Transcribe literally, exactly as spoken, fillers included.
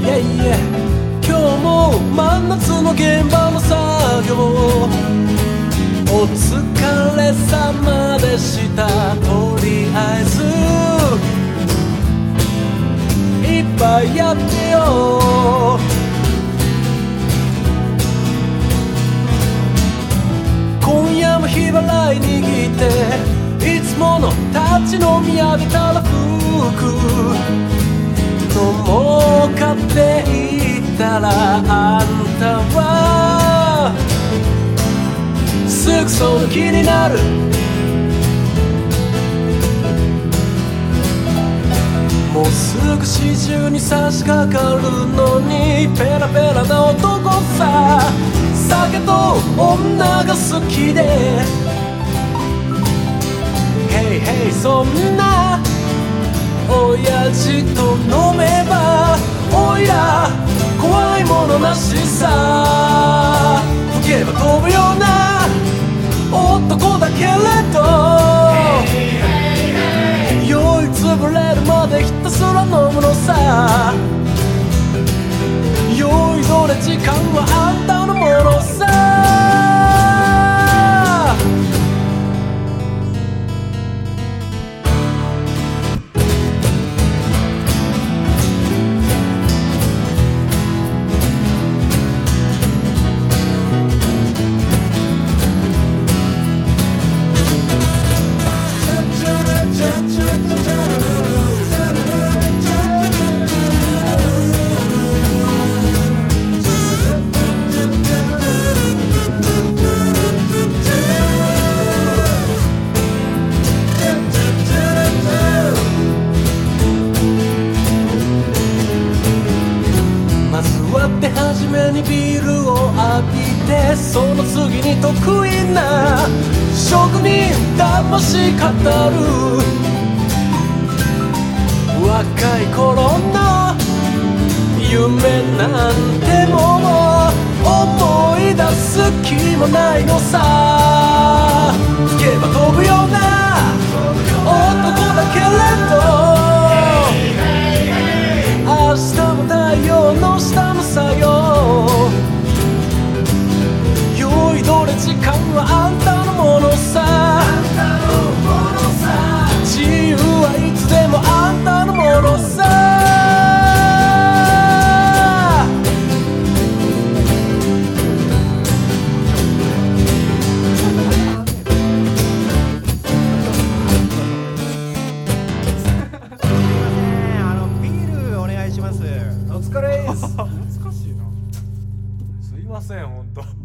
yeah, yeah 今日も真夏の現場の作業お疲れ様でしたとりあえずいっぱいやってよ今夜も日払い握っていつもの立ち飲み上げたら服飲もうかって言ったらあんたはすぐその気になるもうすぐ四十に差し掛かるのにペラペラな男さ酒と女が好きで Hey hey そんな親父と飲めばおいら怖いものなしさ吹けば飛ぶような男だけれど酔いつぶれるまでひたすら飲むのさ酔いどれ時間はあんたのものさ初めにビールを浴びてその次に得意な職人魂語る若い頃の夢なんてもの思い出す気もないのさ吹けば飛ぶような男だけれど明日も太陽の下の作業酔いどれ時間はあんたのものさ自由はいつでもあんたのものさお疲れです。難しいな。すいません、本当。